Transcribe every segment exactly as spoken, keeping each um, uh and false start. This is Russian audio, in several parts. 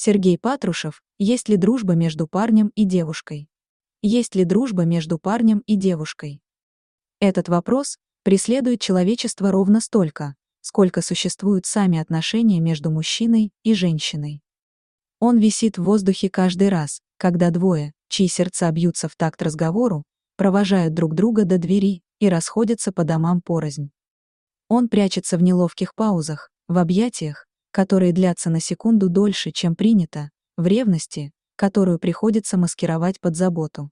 Сергей Патрушев. Есть ли дружба между парнем и девушкой? Есть ли дружба между парнем и девушкой? Этот вопрос преследует человечество ровно столько, сколько существуют сами отношения между мужчиной и женщиной. Он висит в воздухе каждый раз, когда двое, чьи сердца бьются в такт разговору, провожают друг друга до двери и расходятся по домам порознь. Он прячется в неловких паузах, в объятиях, которые длятся на секунду дольше, чем принято, в ревности, которую приходится маскировать под заботу.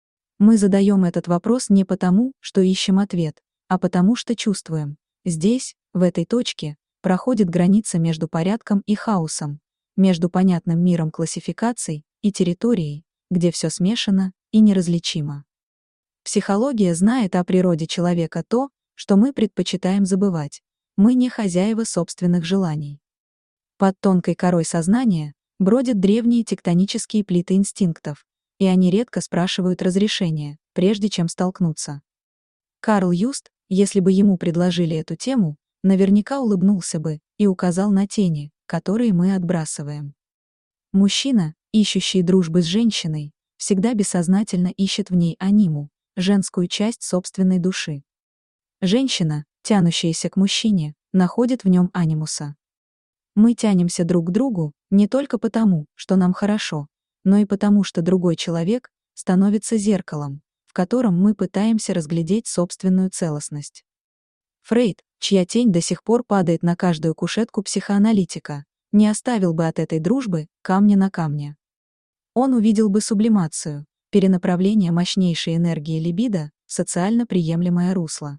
Мы задаем этот вопрос не потому, что ищем ответ, а потому что чувствуем. Здесь, в этой точке, проходит граница между порядком и хаосом, между понятным миром классификаций и территорией, где все смешано и неразличимо. Психология знает о природе человека то, что мы предпочитаем забывать. Мы не хозяева собственных желаний. Под тонкой корой сознания бродят древние тектонические плиты инстинктов, и они редко спрашивают разрешения, прежде чем столкнуться. Карл Юст, если бы ему предложили эту тему, наверняка улыбнулся бы и указал на тени, которые мы отбрасываем. Мужчина, ищущий дружбы с женщиной, всегда бессознательно ищет в ней аниму, женскую часть собственной души. Женщина, тянущаяся к мужчине, находит в нем анимуса. Мы тянемся друг к другу не только потому, что нам хорошо, но и потому, что другой человек становится зеркалом, в котором мы пытаемся разглядеть собственную целостность. Фрейд, чья тень до сих пор падает на каждую кушетку психоаналитика, не оставил бы от этой дружбы камня на камне. Он увидел бы сублимацию, перенаправление мощнейшей энергии либидо в социально приемлемое русло.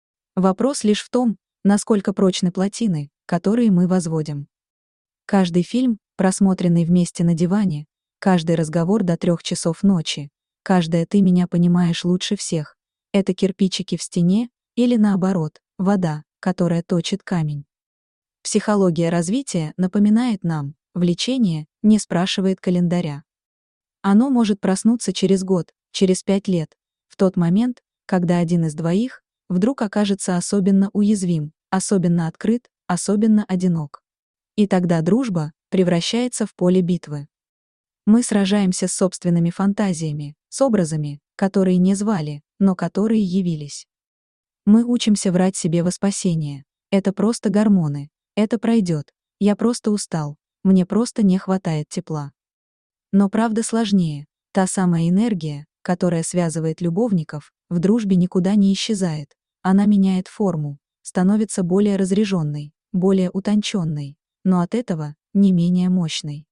Вопрос лишь в том, насколько прочны плотины, которые мы возводим. Каждый фильм, просмотренный вместе на диване, каждый разговор до трех часов ночи, каждое «ты меня понимаешь лучше всех» — это кирпичики в стене или, наоборот, вода, которая точит камень. Психология развития напоминает нам, влечение не спрашивает календаря. Оно может проснуться через год, через пять лет, в тот момент, когда один из двоих вдруг окажется особенно уязвим, особенно открыт, особенно одинок. И тогда дружба превращается в поле битвы. Мы сражаемся с собственными фантазиями, с образами, которые не звали, но которые явились. Мы учимся врать себе во спасение. Это просто гормоны. Это пройдет. Я просто устал. Мне просто не хватает тепла. Но правда сложнее. Та самая энергия, которая связывает любовников, в дружбе никуда не исчезает. Она меняет форму, становится более разряженной, более утонченной, но от этого не менее мощной.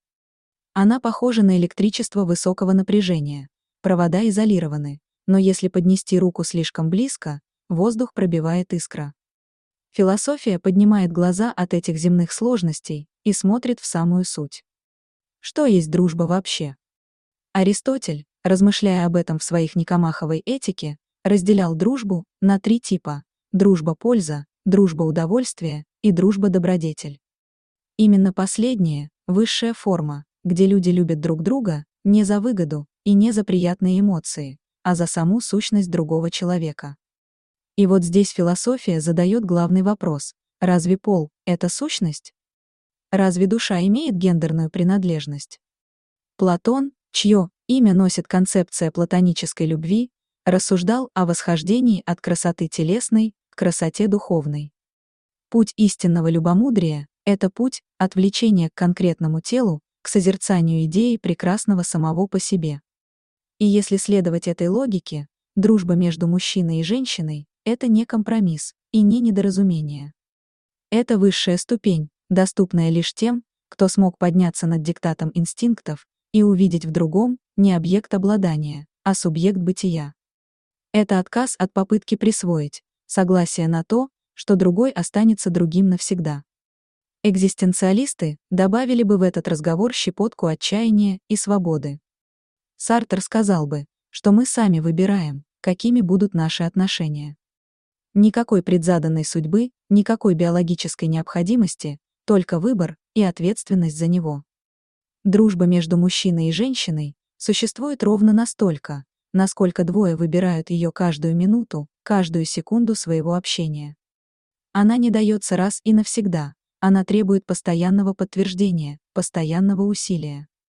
Она похожа на электричество высокого напряжения. Провода изолированы, но если поднести руку слишком близко, воздух пробивает искра. Философия поднимает глаза от этих земных сложностей и смотрит в самую суть. Что есть дружба вообще? Аристотель, размышляя об этом в своих Никомаховой этике, разделял дружбу на три типа: дружба-польза, дружба-удовольствие и дружба-добродетель. Именно последняя — высшая форма, где люди любят друг друга не за выгоду и не за приятные эмоции, а за саму сущность другого человека. И вот здесь философия задает главный вопрос: разве пол — это сущность? Разве душа имеет гендерную принадлежность? Платон, чье имя носит концепция платонической любви, рассуждал о восхождении от красоты телесной к красоте духовной. Путь истинного любомудрия — это путь от влечения к конкретному телу к созерцанию идеи прекрасного самого по себе. И если следовать этой логике, дружба между мужчиной и женщиной — это не компромисс и не недоразумение. Это высшая ступень, доступная лишь тем, кто смог подняться над диктатом инстинктов и увидеть в другом не объект обладания, а субъект бытия. Это отказ от попытки присвоить, согласие на то, что другой останется другим навсегда. Экзистенциалисты добавили бы в этот разговор щепотку отчаяния и свободы. Сартр сказал бы, что мы сами выбираем, какими будут наши отношения. Никакой предзаданной судьбы, никакой биологической необходимости, только выбор и ответственность за него. Дружба между мужчиной и женщиной существует ровно настолько, насколько двое выбирают ее каждую минуту, каждую секунду своего общения. Она не дается раз и навсегда, Она требует постоянного подтверждения, постоянного усилия.